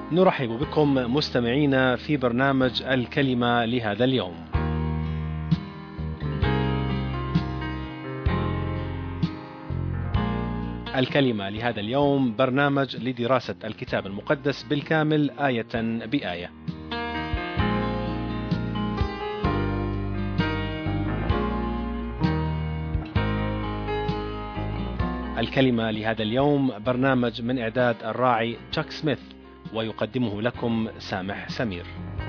نرحب بكم مستمعينا في برنامج الكلمة لهذا اليوم. الكلمة لهذا اليوم برنامج لدراسة الكتاب المقدس بالكامل آية بآية. الكلمة لهذا اليوم برنامج من إعداد الراعي تشاك سميث، ويقدمه لكم سامح سمير.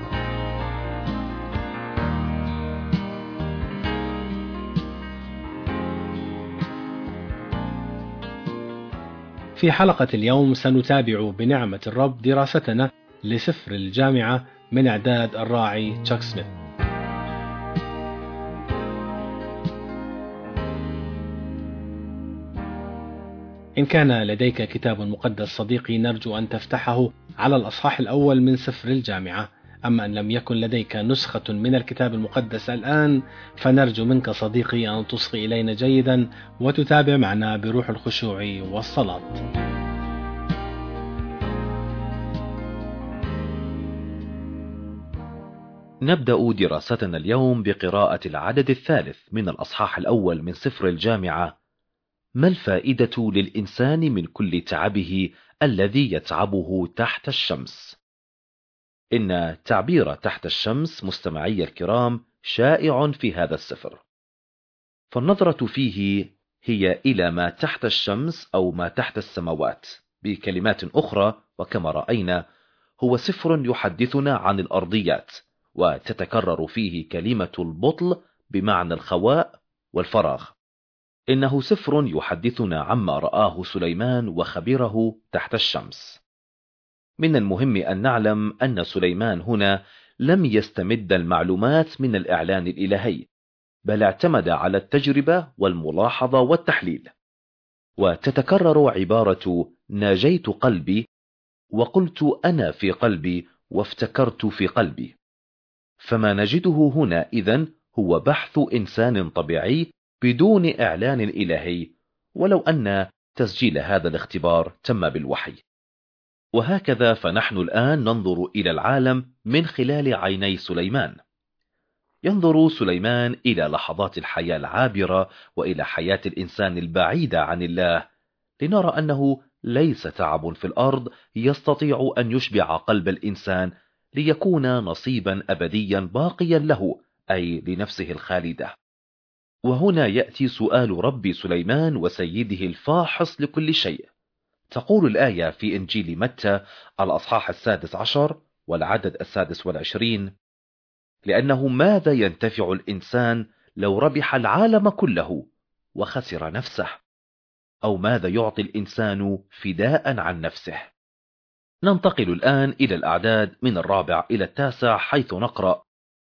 في حلقة اليوم سنتابع بنعمة الرب دراستنا لسفر الجامعة من إعداد الراعي تشاك سميث. إن كان لديك كتاب مقدس صديقي، نرجو أن تفتحه على الأصحاح الأول من سفر الجامعة. أما أن لم يكن لديك نسخة من الكتاب المقدس الآن، فنرجو منك صديقي أن تصغي إلينا جيدا وتتابع معنا بروح الخشوع والصلاة. نبدأ دراستنا اليوم بقراءة العدد الثالث من الأصحاح الأول من سفر الجامعة. ما الفائدة للإنسان من كل تعبه الذي يتعبه تحت الشمس؟ إن تعبير تحت الشمس مستمعي الكرام شائع في هذا السفر، فالنظرة فيه هي إلى ما تحت الشمس أو ما تحت السماوات. بكلمات أخرى، وكما رأينا، هو سفر يحدثنا عن الأرضيات، وتتكرر فيه كلمة البطل بمعنى الخواء والفراغ. إنه سفر يحدثنا عما رآه سليمان وخبره تحت الشمس. من المهم أن نعلم أن سليمان هنا لم يستمد المعلومات من الإعلان الإلهي، بل اعتمد على التجربة والملاحظة والتحليل. وتتكرر عبارة ناجيت قلبي، وقلت أنا في قلبي، وافتكرت في قلبي. فما نجده هنا إذن هو بحث إنسان طبيعي بدون إعلان إلهي، ولو أن تسجيل هذا الاختبار تم بالوحي. وهكذا فنحن الآن ننظر إلى العالم من خلال عيني سليمان. ينظر سليمان إلى لحظات الحياة العابرة وإلى حياة الإنسان البعيدة عن الله، لنرى أنه ليس تعب في الأرض يستطيع أن يشبع قلب الإنسان ليكون نصيبا أبديا باقيا له، أي لنفسه الخالدة. وهنا يأتي سؤال رب سليمان وسيده الفاحص لكل شيء. تقول الآية في إنجيل متى الأصحاح 16 والعدد 26: لأنه ماذا ينتفع الإنسان لو ربح العالم كله وخسر نفسه؟ أو ماذا يعطي الإنسان فداء عن نفسه؟ ننتقل الآن إلى الأعداد من 4 إلى 9، حيث نقرأ: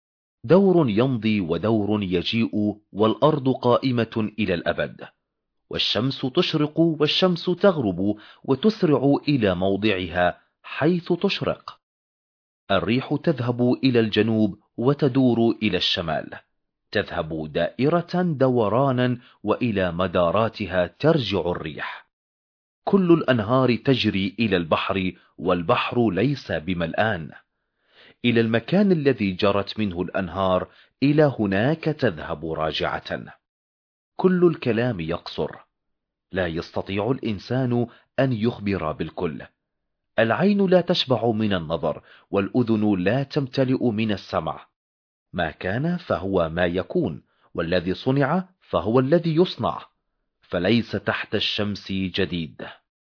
دور يمضي ودور يجيء، والأرض قائمة إلى الأبد، والشمس تشرق والشمس تغرب، وتسرع إلى موضعها حيث تشرق. الريح تذهب إلى الجنوب وتدور إلى الشمال، تذهب دائرة دورانا، وإلى مداراتها ترجع الريح. كل الأنهار تجري إلى البحر، والبحر ليس بملآن. إلى المكان الذي جرت منه الأنهار، إلى هناك تذهب راجعة. كل الكلام يقصر، لا يستطيع الإنسان أن يخبر بالكل. العين لا تشبع من النظر، والأذن لا تمتلئ من السمع. ما كان فهو ما يكون، والذي صنع فهو الذي يصنع، فليس تحت الشمس جديد.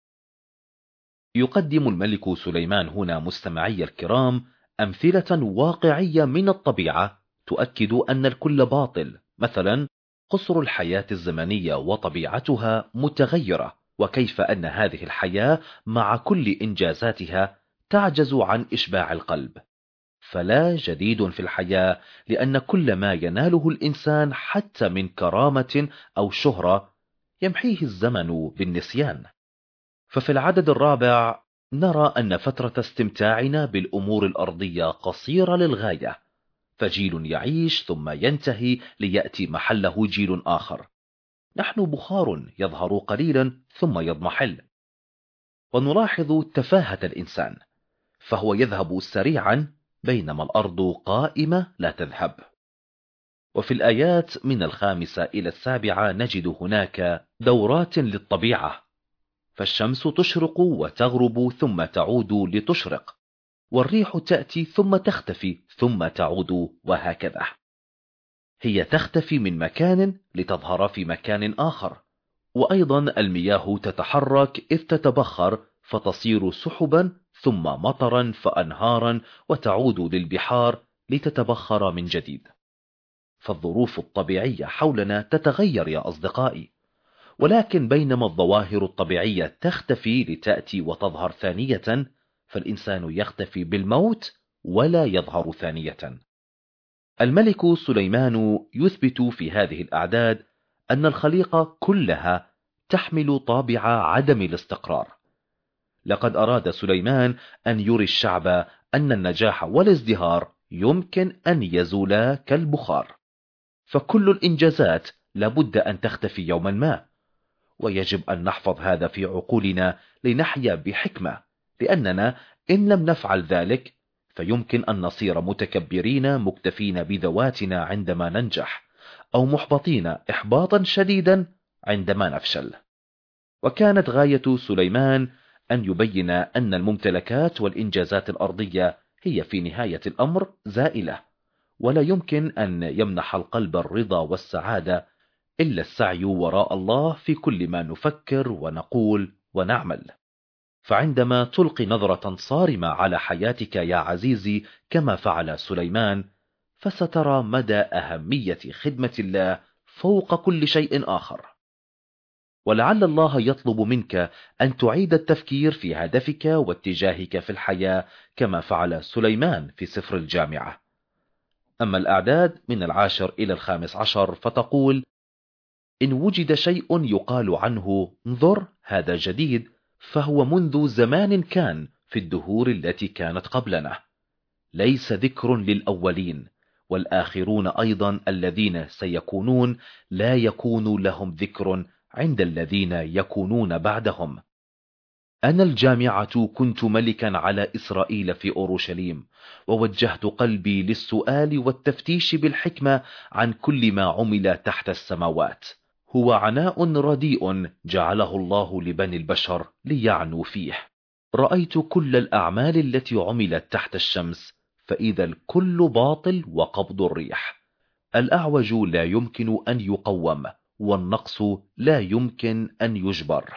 يقدم الملك سليمان هنا مستمعي الكرام أمثلة واقعية من الطبيعة تؤكد أن الكل باطل. مثلا قصر الحياة الزمنية وطبيعتها متغيرة، وكيف أن هذه الحياة مع كل إنجازاتها تعجز عن إشباع القلب. فلا جديد في الحياة، لأن كل ما يناله الإنسان حتى من كرامة أو شهرة يمحيه الزمن بالنسيان. ففي العدد 4 نرى أن فترة استمتاعنا بالأمور الأرضية قصيرة للغاية، فجيل يعيش ثم ينتهي ليأتي محله جيل آخر. نحن بخار يظهر قليلا ثم يضمحل. ونلاحظ تفاهة الإنسان، فهو يذهب سريعا، بينما الأرض قائمة لا تذهب. وفي الآيات من 5 إلى 7 نجد هناك دورات للطبيعة، فالشمس تشرق وتغرب ثم تعود لتشرق، والريح تأتي ثم تختفي ثم تعود، وهكذا. هي تختفي من مكان لتظهر في مكان آخر. وأيضا المياه تتحرك إذ تتبخر فتصير سحبا، ثم مطرا فأنهارا، وتعود للبحار لتتبخر من جديد. فالظروف الطبيعية حولنا تتغير يا أصدقائي، ولكن بينما الظواهر الطبيعية تختفي لتأتي وتظهر ثانية، فالإنسان يختفي بالموت ولا يظهر ثانية. الملك سليمان يثبت في هذه الأعداد أن الخليقة كلها تحمل طابع عدم الاستقرار. لقد أراد سليمان أن يري الشعب أن النجاح والازدهار يمكن أن يزولا كالبخار، فكل الإنجازات لابد أن تختفي يوما ما، ويجب أن نحفظ هذا في عقولنا لنحيا بحكمة، لأننا إن لم نفعل ذلك فيمكن أن نصير متكبرين مكتفين بذواتنا عندما ننجح، أو محبطين إحباطا شديدا عندما نفشل. وكانت غاية سليمان أن يبين أن الممتلكات والإنجازات الأرضية هي في نهاية الأمر زائلة، ولا يمكن أن يمنح القلب الرضا والسعادة إلا السعي وراء الله في كل ما نفكر ونقول ونعمل. فعندما تلقي نظرة صارمة على حياتك يا عزيزي كما فعل سليمان، فسترى مدى أهمية خدمة الله فوق كل شيء آخر. ولعل الله يطلب منك أن تعيد التفكير في هدفك واتجاهك في الحياة كما فعل سليمان في سفر الجامعة. أما الأعداد من 10 إلى 15 فتقول: إن وجد شيء يقال عنه انظر هذا جديد، فهو منذ زمان كان في الدهور التي كانت قبلنا، ليس ذكر للأولين، والآخرون أيضا الذين سيكونون لا يكون لهم ذكر عند الذين يكونون بعدهم. أنا الجامعة كنت ملكا على إسرائيل في أورشليم، ووجهت قلبي للسؤال والتفتيش بالحكمة عن كل ما عمل تحت السماوات. هو عناء رديء جعله الله لبني البشر ليعنوا فيه. رأيت كل الأعمال التي عملت تحت الشمس، فإذا الكل باطل وقبض الريح. الأعوج لا يمكن أن يقوم، والنقص لا يمكن أن يجبر.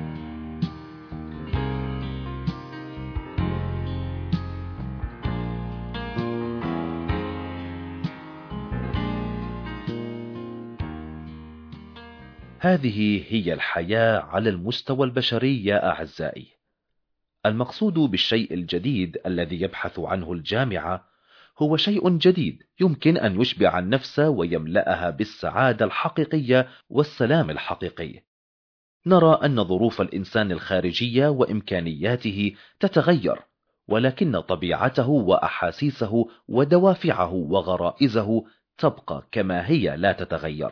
هذه هي الحياة على المستوى البشري يا أعزائي. المقصود بالشيء الجديد الذي يبحث عنه الجامعة هو شيء جديد يمكن أن يشبع النفس ويملأها بالسعادة الحقيقية والسلام الحقيقي. نرى أن ظروف الإنسان الخارجية وإمكانياته تتغير، ولكن طبيعته وأحاسيسه ودوافعه وغرائزه تبقى كما هي لا تتغير.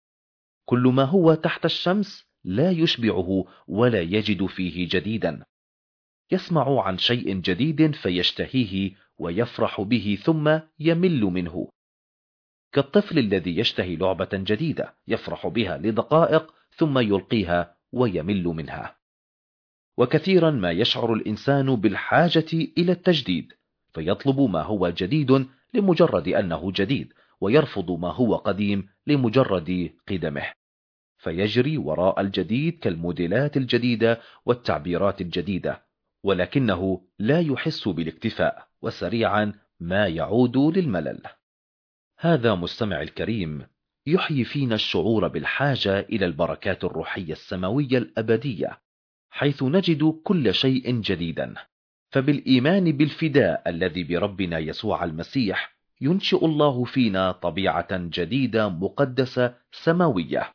كل ما هو تحت الشمس لا يشبعه ولا يجد فيه جديدا. يسمع عن شيء جديد فيشتهيه ويفرح به ثم يمل منه، كالطفل الذي يشتهي لعبة جديدة يفرح بها لدقائق ثم يلقيها ويمل منها. وكثيرا ما يشعر الإنسان بالحاجة إلى التجديد، فيطلب ما هو جديد لمجرد أنه جديد، ويرفض ما هو قديم لمجرد قدمه، فيجري وراء الجديد كالموديلات الجديدة والتعبيرات الجديدة، ولكنه لا يحس بالاكتفاء، وسريعا ما يعود للملل. هذا مستمع الكريم يحيي فينا الشعور بالحاجة إلى البركات الروحية السماوية الأبدية، حيث نجد كل شيء جديدا. فبالإيمان بالفداء الذي بربنا يسوع المسيح ينشئ الله فينا طبيعة جديدة مقدسة سماوية.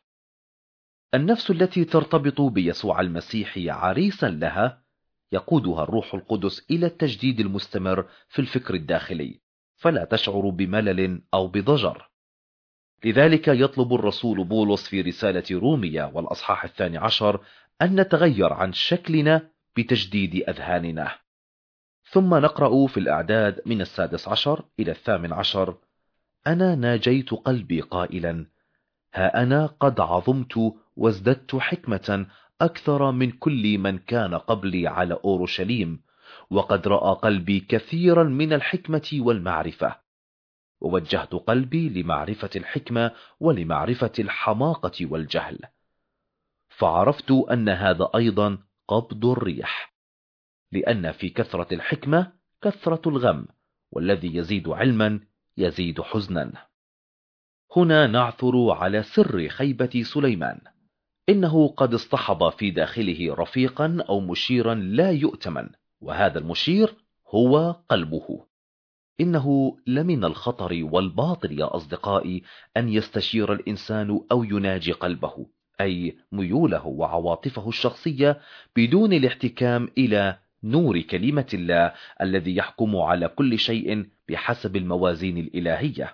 النفس التي ترتبط بيسوع المسيح عريسا لها يقودها الروح القدس إلى التجديد المستمر في الفكر الداخلي، فلا تشعر بملل أو بضجر. لذلك يطلب الرسول بولس في رسالة روميا والأصحاح 12 أن نتغير عن شكلنا بتجديد أذهاننا. ثم نقرأ في الأعداد من 16 إلى 18: أنا ناجيت قلبي قائلا: ها أنا قد عظمت وازددت حكمة أكثر من كل من كان قبلي على أورشليم، وقد رأى قلبي كثيرا من الحكمة والمعرفة، ووجهت قلبي لمعرفة الحكمة ولمعرفة الحماقة والجهل، فعرفت أن هذا أيضا قبض الريح، لأن في كثرة الحكمة كثرة الغم، والذي يزيد علما يزيد حزنا. هنا نعثر على سر خيبة سليمان، إنه قد اصطحب في داخله رفيقا أو مشيرا لا يؤتمن، وهذا المشير هو قلبه. إنه لمن الخطر والباطل يا أصدقائي أن يستشير الإنسان أو يناجي قلبه، أي ميوله وعواطفه الشخصية، بدون الاحتكام إلى نور كلمة الله الذي يحكم على كل شيء بحسب الموازين الإلهية.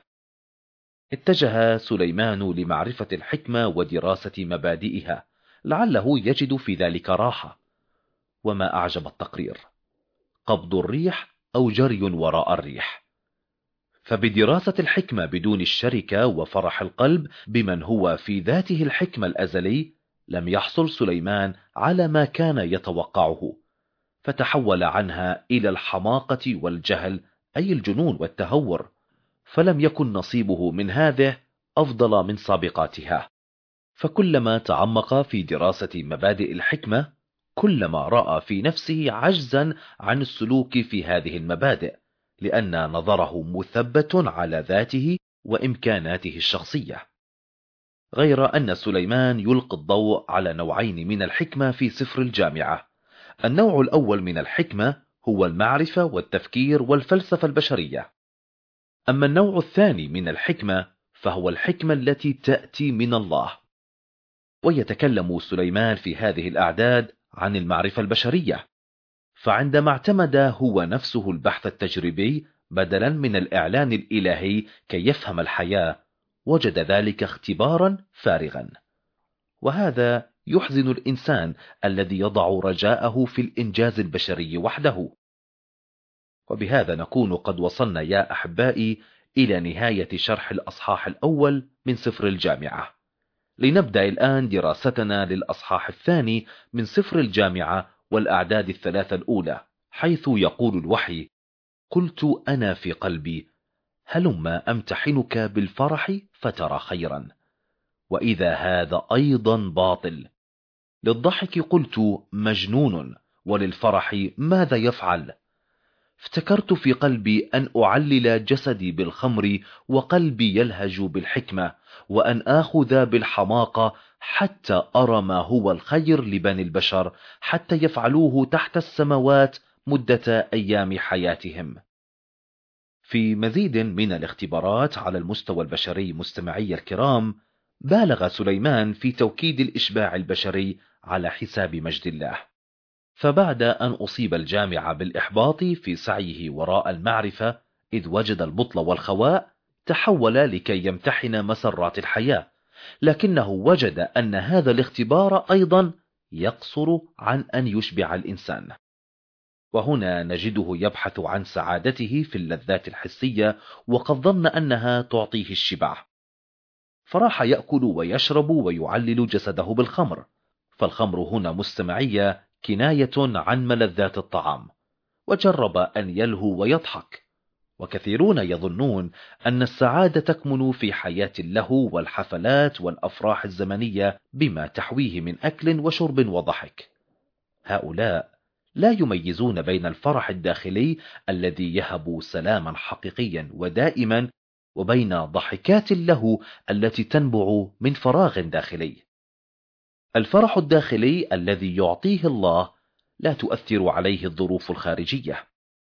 اتجه سليمان لمعرفة الحكمة ودراسة مبادئها، لعله يجد في ذلك راحة. وما أعجب التقرير: قبض الريح أو جري وراء الريح. فبدراسة الحكمة بدون الشركة وفرح القلب بمن هو في ذاته الحكمة الأزلي، لم يحصل سليمان على ما كان يتوقعه، فتحول عنها إلى الحماقة والجهل، أي الجنون والتهور، فلم يكن نصيبه من هذه أفضل من سابقاتها. فكلما تعمق في دراسة مبادئ الحكمة، كلما رأى في نفسه عجزا عن السلوك في هذه المبادئ، لأن نظره مثبت على ذاته وإمكاناته الشخصية. غير أن سليمان يلقي الضوء على نوعين من الحكمة في سفر الجامعة. النوع الأول من الحكمة هو المعرفة والتفكير والفلسفة البشرية. أما النوع الثاني من الحكمة فهو الحكمة التي تأتي من الله. ويتكلم سليمان في هذه الأعداد عن المعرفة البشرية، فعندما اعتمد هو نفسه البحث التجريبي بدلا من الإعلان الإلهي كي يفهم الحياة، وجد ذلك اختبارا فارغا. وهذا يحزن الإنسان الذي يضع رجاءه في الإنجاز البشري وحده. وبهذا نكون قد وصلنا يا أحبائي إلى نهاية شرح الأصحاح الأول من سفر الجامعة. لنبدأ الآن دراستنا للأصحاح الثاني من سفر الجامعة والأعداد الثلاثة الأولى، حيث يقول الوحي: قلت أنا في قلبي: هلما أمتحنك بالفرح فترى خيرا، وإذا هذا أيضا باطل. للضحك قلت مجنون، وللفرح ماذا يفعل؟ افتكرت في قلبي أن أعلل جسدي بالخمر، وقلبي يلهج بالحكمة، وأن آخذ بالحماقة، حتى أرى ما هو الخير لبني البشر، حتى يفعلوه تحت السماوات مدة أيام حياتهم. في مزيد من الاختبارات على المستوى البشري مستمعي الكرام، بالغ سليمان في توكيد الإشباع البشري على حساب مجد الله. فبعد أن أصيب الجامع بالإحباط في سعيه وراء المعرفة، إذ وجد البطل والخواء، تحول لكي يمتحن مسرات الحياة، لكنه وجد أن هذا الاختبار أيضا يقصر عن أن يشبع الإنسان. وهنا نجده يبحث عن سعادته في اللذات الحسية، وقد ظن أنها تعطيه الشبع، فراح يأكل ويشرب ويعلل جسده بالخمر. فالخمر هنا مستمعية كناية عن ملذات الطعام، وجرب أن يلهو ويضحك. وكثيرون يظنون أن السعادة تكمن في حياة اللهو والحفلات والأفراح الزمنية بما تحويه من أكل وشرب وضحك. هؤلاء لا يميزون بين الفرح الداخلي الذي يهب سلاما حقيقيا ودائما، وبين ضحكات اللهو التي تنبع من فراغ داخلي. الفرح الداخلي الذي يعطيه الله لا تؤثر عليه الظروف الخارجية.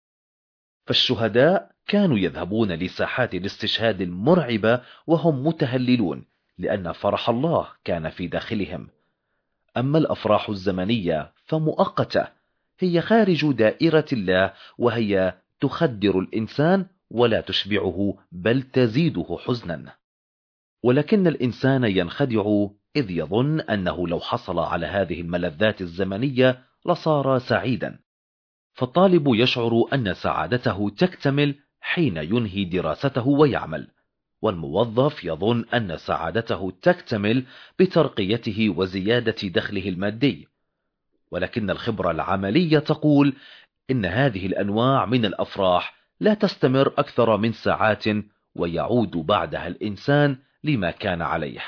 فالشهداء كانوا يذهبون لساحات الاستشهاد المرعبة وهم متهللون، لأن فرح الله كان في داخلهم. أما الأفراح الزمنية فمؤقتة، هي خارج دائرة الله، وهي تخدر الإنسان ولا تشبعه، بل تزيده حزنا. ولكن الإنسان ينخدع إذ يظن أنه لو حصل على هذه الملذات الزمنية لصار سعيدا. فالطالب يشعر أن سعادته تكتمل حين ينهي دراسته ويعمل، والموظف يظن أن سعادته تكتمل بترقيته وزيادة دخله المادي. ولكن الخبرة العملية تقول إن هذه الأنواع من الأفراح لا تستمر أكثر من ساعات، ويعود بعدها الإنسان لما كان عليه.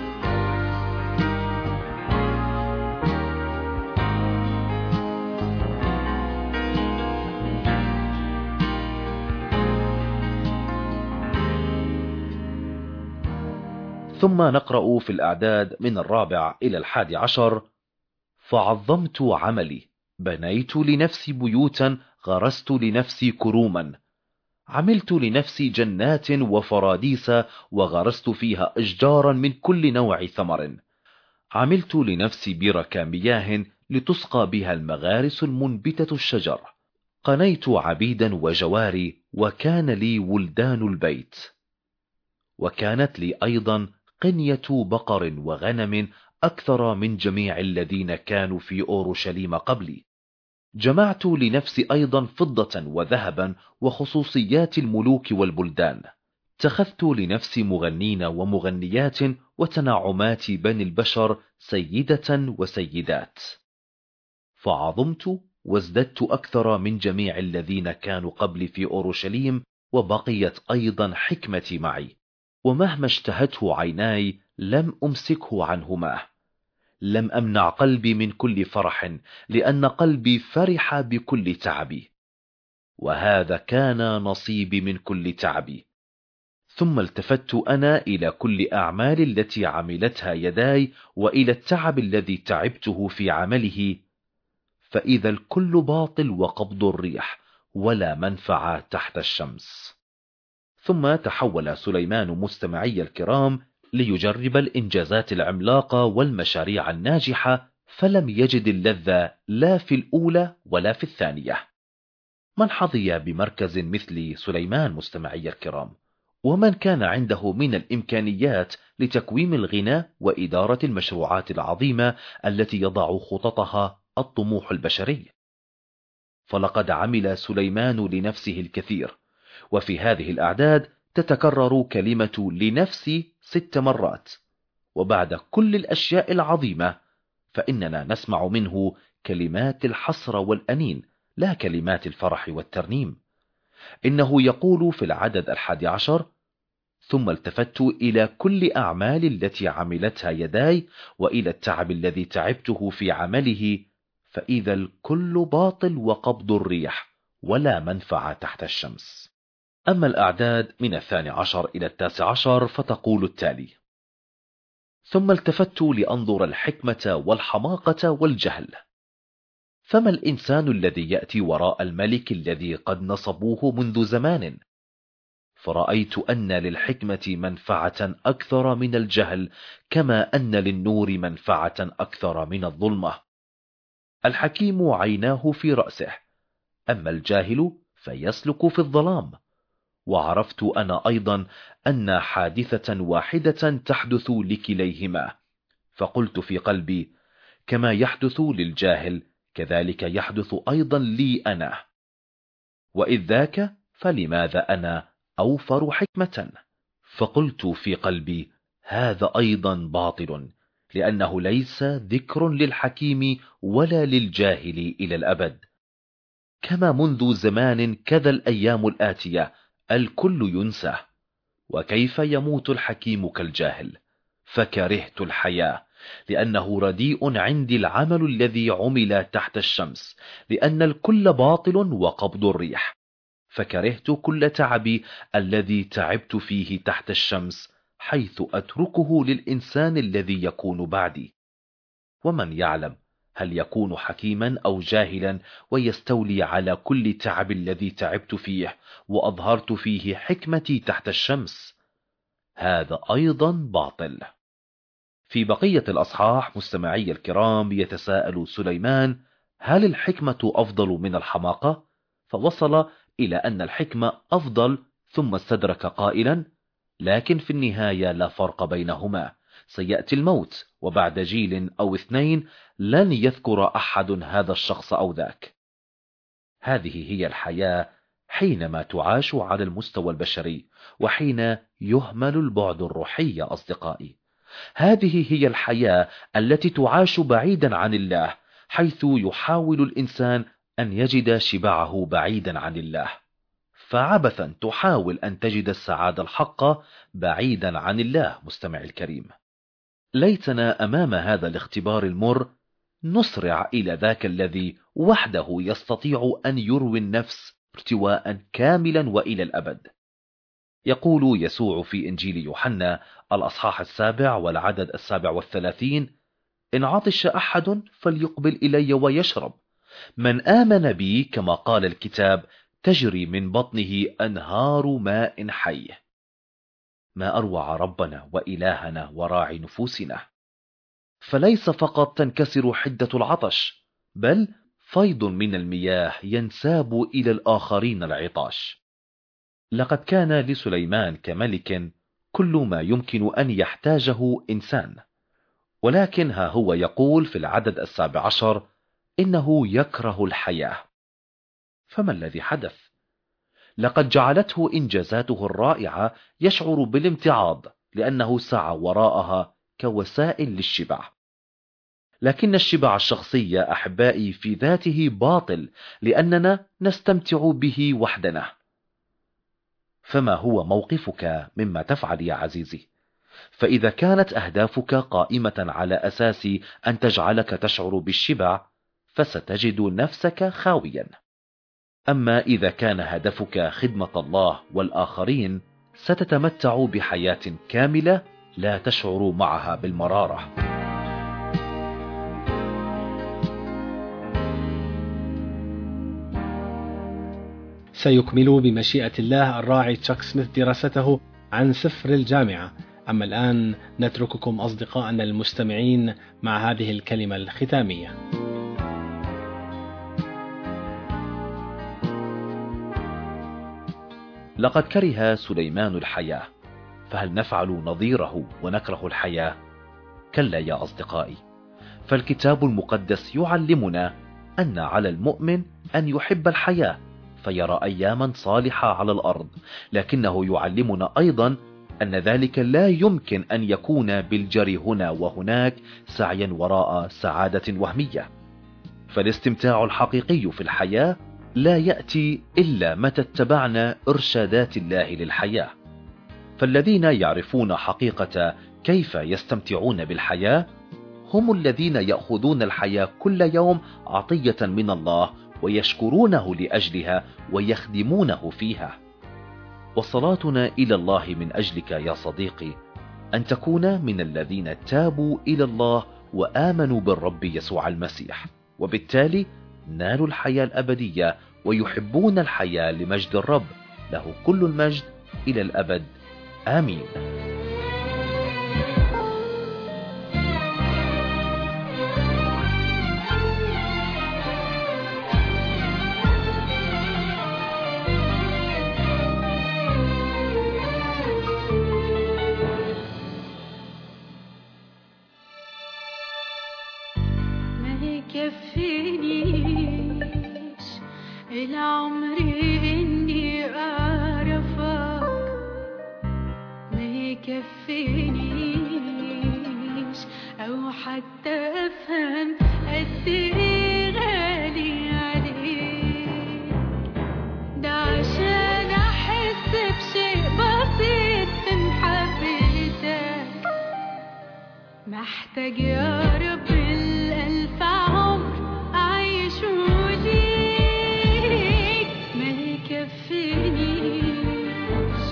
ثم نقرأ في الأعداد من 4 إلى 11: فعظمت عملي، بنيت لنفسي بيوتا، غرست لنفسي كروما، عملت لنفسي جنات وفراديس، وغرست فيها أشجارا من كل نوع ثمر، عملت لنفسي بركة مياه لتسقى بها المغارس المنبتة الشجر، قنيت عبيدا وجواري، وكان لي ولدان البيت، وكانت لي أيضا قنية بقر وغنم أكثر من جميع الذين كانوا في أورشليم قبلي. جمعت لنفسي أيضا فضة وذهبا وخصوصيات الملوك والبلدان، اتخذت لنفسي مغنين ومغنيات وتنعمات بني البشر سيدة وسيدات. فعظمت وازددت أكثر من جميع الذين كانوا قبلي في أورشليم، وبقيت أيضا حكمتي معي، ومهما اشتهته عيناي لم أمسكه عنهما. لم أمنع قلبي من كل فرح، لأن قلبي فرح بكل تعبي، وهذا كان نصيبي من كل تعبي. ثم التفت أنا إلى كل أعمال التي عملتها يداي، وإلى التعب الذي تعبته في عمله، فإذا الكل باطل وقبض الريح، ولا منفعة تحت الشمس. ثم تحول سليمان مستمعي الكرام ليجرب الإنجازات العملاقة والمشاريع الناجحة، فلم يجد اللذة لا في الأولى ولا في الثانية. من حظي بمركز مثل سليمان مستمعي الكرام؟ ومن كان عنده من الإمكانيات لتكويم الغنى وإدارة المشروعات العظيمة التي يضع خططها الطموح البشري؟ فلقد عمل سليمان لنفسه الكثير، وفي هذه الأعداد تتكرر كلمة لنفسي 6 مرات، وبعد كل الأشياء العظيمة فإننا نسمع منه كلمات الحسرة والأنين، لا كلمات الفرح والترنيم. إنه يقول في العدد 11: ثم التفت إلى كل أعمال التي عملتها يداي، وإلى التعب الذي تعبته في عمله، فإذا الكل باطل وقبض الريح، ولا منفعة تحت الشمس. أما الأعداد من 12 إلى 19 فتقول التالي: ثم التفت لأنظر الحكمة والحماقة والجهل، فما الإنسان الذي يأتي وراء الملك الذي قد نصبوه منذ زمان؟ فرأيت أن للحكمة منفعة أكثر من الجهل، كما أن للنور منفعة أكثر من الظلمة. الحكيم عيناه في رأسه، أما الجاهل فيسلك في الظلام. وعرفت أنا أيضا أن حادثة واحدة تحدث لكليهما، فقلت في قلبي: كما يحدث للجاهل كذلك يحدث أيضا لي أنا، وإذ ذاك فلماذا أنا أوفر حكمة؟ فقلت في قلبي: هذا أيضا باطل، لأنه ليس ذكر للحكيم ولا للجاهل إلى الأبد. كما منذ زمان كذا الأيام الآتية الكل ينسى، وكيف يموت الحكيم كالجاهل؟ فكرهت الحياة، لأنه رديء عندي العمل الذي عمل تحت الشمس، لأن الكل باطل وقبض الريح. فكرهت كل تعبي الذي تعبت فيه تحت الشمس، حيث أتركه للإنسان الذي يكون بعدي. ومن يعلم هل يكون حكيما أو جاهلا ويستولي على كل تعب الذي تعبت فيه وأظهرت فيه حكمتي تحت الشمس؟ هذا أيضا باطل. في بقية الأصحاح مستمعي الكرام يتساءل سليمان: هل الحكمة أفضل من الحماقة؟ فوصل إلى أن الحكمة أفضل، ثم استدرك قائلا: لكن في النهاية لا فرق بينهما، سيأتي الموت، وبعد جيل أو 2 لن يذكر أحد هذا الشخص أو ذاك. هذه هي الحياة حينما تعاش على المستوى البشري، وحين يهمل البعد الروحي يا أصدقائي. هذه هي الحياة التي تعاش بعيدا عن الله، حيث يحاول الإنسان أن يجد شبعه بعيدا عن الله. فعبثا تحاول أن تجد السعادة الحقة بعيدا عن الله. مستمع الكريم، ليتنا أمام هذا الاختبار المر نسرع إلى ذاك الذي وحده يستطيع أن يروي النفس ارتواء كاملا وإلى الأبد. يقول يسوع في إنجيل يوحنا الأصحاح 7 والعدد 37: إن عطش أحد فليقبل إلي ويشرب، من آمن بي كما قال الكتاب تجري من بطنه أنهار ماء حي. ما أروع ربنا وإلهنا وراعي نفوسنا، فليس فقط تنكسر حدة العطش، بل فيض من المياه ينساب إلى الآخرين العطاش. لقد كان لسليمان كملك كل ما يمكن أن يحتاجه إنسان، ولكن ها هو يقول في العدد 17 إنه يكره الحياة. فما الذي حدث؟ لقد جعلته إنجازاته الرائعة يشعر بالامتعاض لأنه سعى وراءها كوسائل للشبع. لكن الشبع الشخصي يا أحبائي في ذاته باطل، لأننا نستمتع به وحدنا. فما هو موقفك مما تفعل يا عزيزي؟ فإذا كانت أهدافك قائمة على أساس أن تجعلك تشعر بالشبع، فستجد نفسك خاويا. أما إذا كان هدفك خدمة الله والآخرين، ستتمتع بحياة كاملة لا تشعر معها بالمرارة. سيكمل بمشيئة الله الراعي تشاك سميث دراسته عن سفر الجامعة. أما الآن نترككم أصدقائنا المستمعين مع هذه الكلمة الختامية. لقد كره سليمان الحياة، فهل نفعل نظيره ونكره الحياة؟ كلا يا أصدقائي، فالكتاب المقدس يعلمنا أن على المؤمن أن يحب الحياة فيرى أياما صالحة على الأرض، لكنه يعلمنا أيضا أن ذلك لا يمكن أن يكون بالجري هنا وهناك سعيا وراء سعادة وهمية. فالاستمتاع الحقيقي في الحياة لا يأتي إلا متى اتبعنا إرشادات الله للحياة. فالذين يعرفون حقيقة كيف يستمتعون بالحياة هم الذين يأخذون الحياة كل يوم عطية من الله ويشكرونه لأجلها ويخدمونه فيها. وصلاتنا إلى الله من أجلك يا صديقي أن تكون من الذين تابوا إلى الله وآمنوا بالرب يسوع المسيح، وبالتالي نالوا الحياة الأبدية ويحبون الحياة لمجد الرب، له كل المجد إلى الأبد. آمين. يكفينيش العمر إني أعرفك، ما يكفينيش أو حتى أفهم قد إيه غالي عليك، ده عشان أحس بشيء بسيط في محبتك. محتاج يا رب الألف عمر أعيشه ليك، ما يكفينيش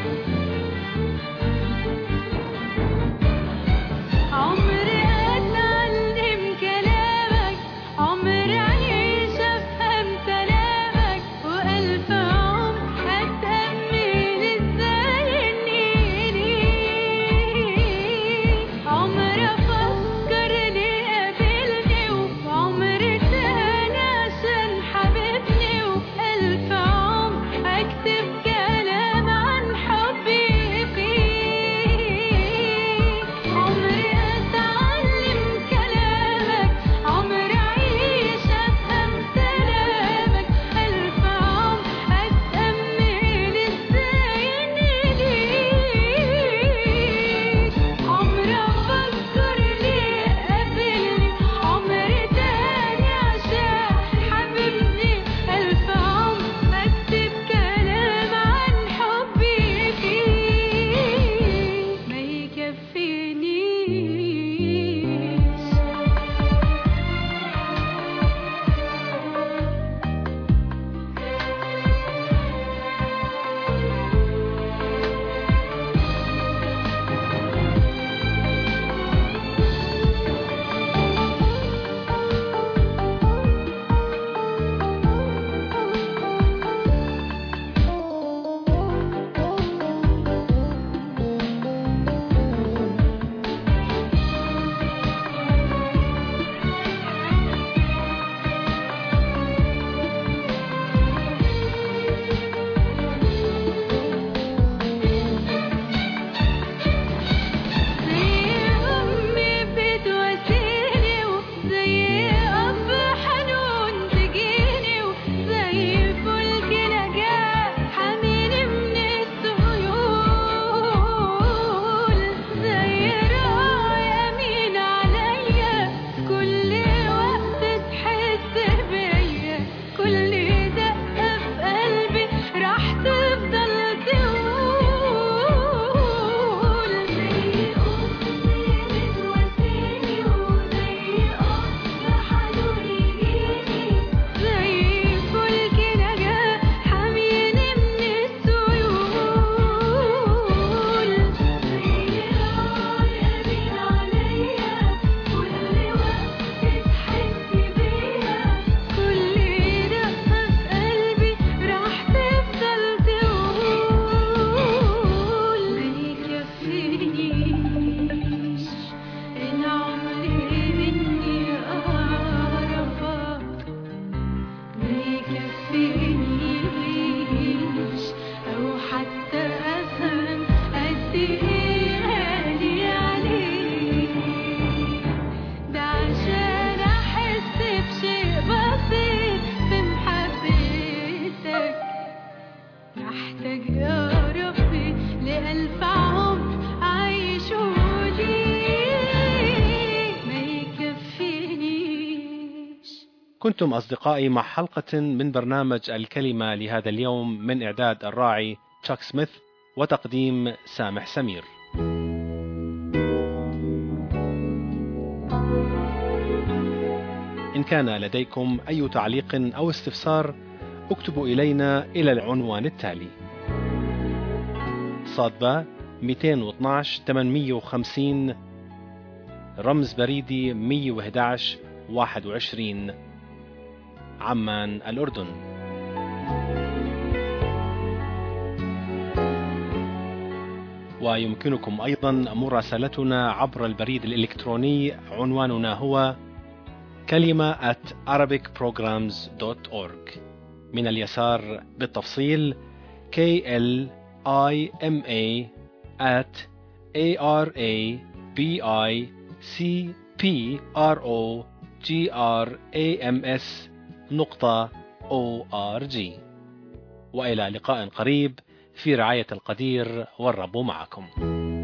عمر أتعلم كلامك، عمر أعيش أفهم سلامك، وألف عمر أتأمل إزاي إني ليك، عمر أفكر كنتم أصدقائي مع حلقة من برنامج الكلمة لهذا اليوم من إعداد الراعي تشاك سميث وتقديم سامح سمير. إن كان لديكم أي تعليق أو استفسار اكتبوا إلينا إلى العنوان التالي: صادبة 212 850 رمز بريدي 111 21 عمان الأردن. ويمكنكم أيضا مراسلتنا عبر البريد الإلكتروني، عنواننا هو kalima@arabicprograms.org. من اليسار بالتفصيل kalima@arabicprograms.org. وإلى لقاء قريب في رعاية القدير، والرب معكم.